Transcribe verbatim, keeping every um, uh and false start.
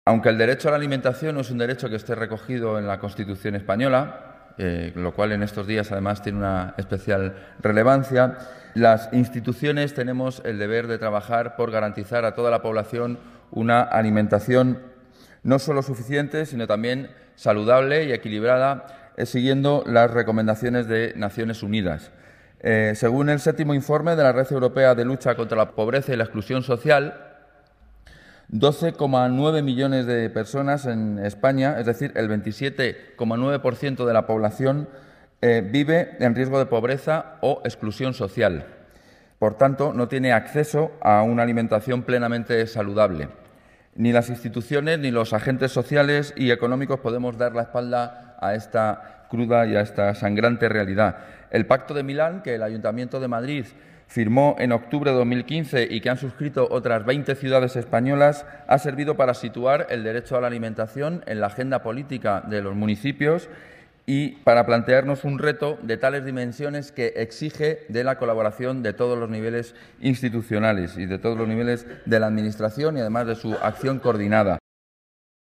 Aunque el derecho a la alimentación no es un derecho que esté recogido en la Constitución española, eh, lo cual en estos días además tiene una especial relevancia, las instituciones tenemos el deber de trabajar por garantizar a toda la población una alimentación no solo suficiente, sino también saludable y equilibrada, eh, siguiendo las recomendaciones de Naciones Unidas. Eh, según el séptimo informe de la Red Europea de Lucha contra la Pobreza y la Exclusión Social, doce coma nueve millones de personas en España, es decir, el veintisiete coma nueve por ciento de la población, eh, vive en riesgo de pobreza o exclusión social. Por tanto, no tiene acceso a una alimentación plenamente saludable. Ni las instituciones ni los agentes sociales y económicos podemos dar la espalda a esta cruda y a esta sangrante realidad. El Pacto de Milán, que el Ayuntamiento de Madrid firmó en octubre de dos mil quince y que han suscrito otras veinte ciudades españolas, ha servido para situar el derecho a la alimentación en la agenda política de los municipios y para plantearnos un reto de tales dimensiones que exige de la colaboración de todos los niveles institucionales y de todos los niveles de la Administración y además de su acción coordinada.